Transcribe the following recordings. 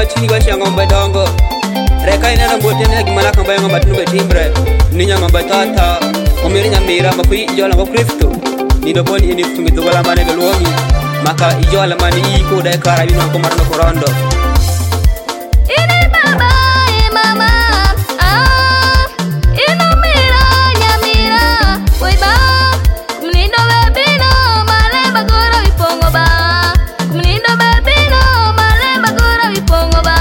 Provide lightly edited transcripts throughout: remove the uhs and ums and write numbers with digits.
batini ba shango badongo reka ina na bote ne gimala kan bayo batinu betimbre ninya ngamba tata omiri nyamira mapui jola ngo Kristo ni do boni ini fungi to wala mane galwogi maka ijola mani iko dai kara bino ko marno korondo ini baba e mama ino mira nyamira oi ba mnindo bebino male bagoro ipongo ba mnindo bebino male bagoro ipongo ba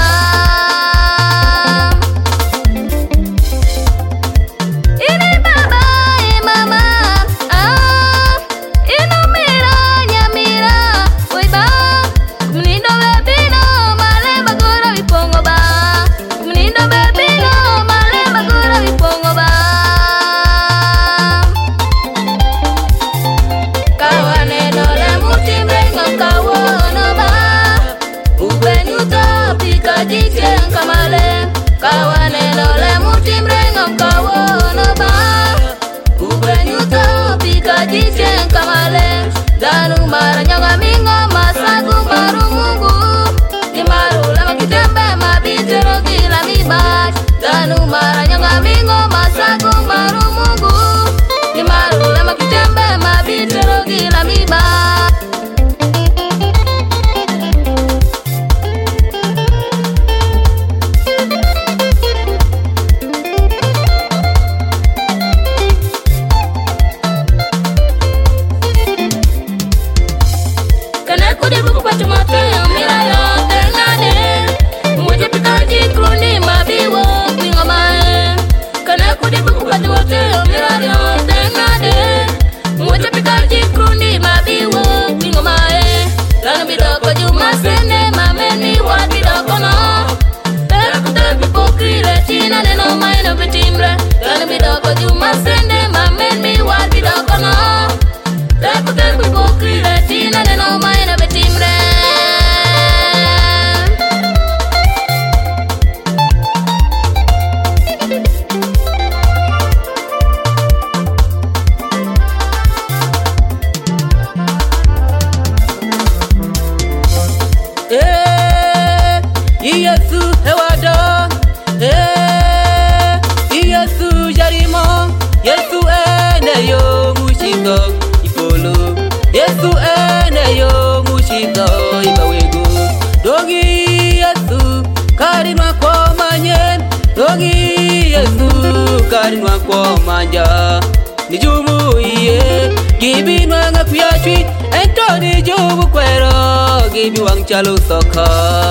ini baba e mama ino mira nyamira oi ba mnindo bebino male bagoro ipongo ba mnindo bebino male bagoro ipongo ba kawane dole mutimbe ngakawo no ba ubenuto pika jike kamale kawane dole mutimbe ngakawo no ba ubenuto pika jike kamale danu maranyanga mingo masagu maru mungu imaru lama kitembe mabitero kila mibash danu maranyanga mingo masagu maru mungu imaru lama kitembe mabitero kila mibash kana kudi buku patu mate mira yo tengane muje pikaji kruni mabiwo pingomae kana kudi buku patu mate mira yo tengane muje pikaji kruni mabiwo pingomae lana bidoko juma sene mameni wa bidoko no tekute bipokire tina neno maino bitimre lana bidoko juma sene mameni wa bidoko no tekute bipokire tina neno maino bitimre Yesu hewado Yesu jarimo Yesu ene yo mushindo ipolo Yesu ene yo mushindo ibawego dogi Yesu karinwa kwa manyen dogi Yesu karinwa kwa manja nijumu iye gibi nwanga kuyachwi ento nijumu kwero gibi wang chalo soka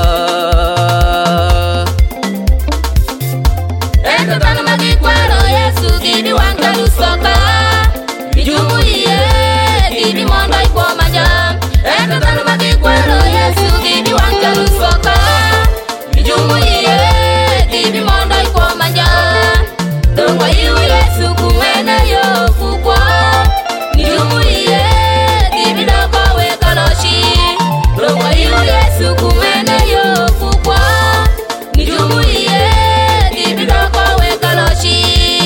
ento tano magi kwero Yesu gibi wang chalo soka nijumu iye gibi mondo ikwa manja ento tano magi kwero Yesu gibi wang chalo soka nijumu iye gibi mondo ikwa manja dongwa iu Yesu kumene yo kukwa nijumu iye gibi doko wekaloshi dongwa iu Yesu kumene yo kukwa nijumu iye gibi doko wekaloshi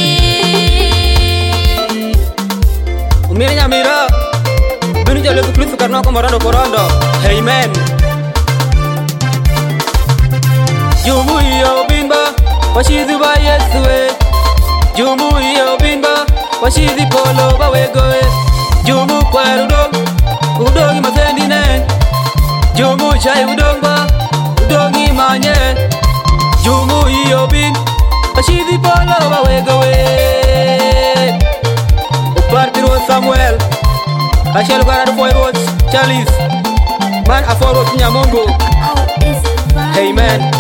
umiri nyamira binu jalo Kristo karno ko marando korondo amen jumu iyo binba washizi ba Yesu jumu iyo binba washizi polo bawegoe jumu kwarudo udongi masendine jumu chai udongba udongi manye jumu iyo bin washizi polo bawegoe upartiro Samuel Achel garado foiros Charles man aforos nyamongo amen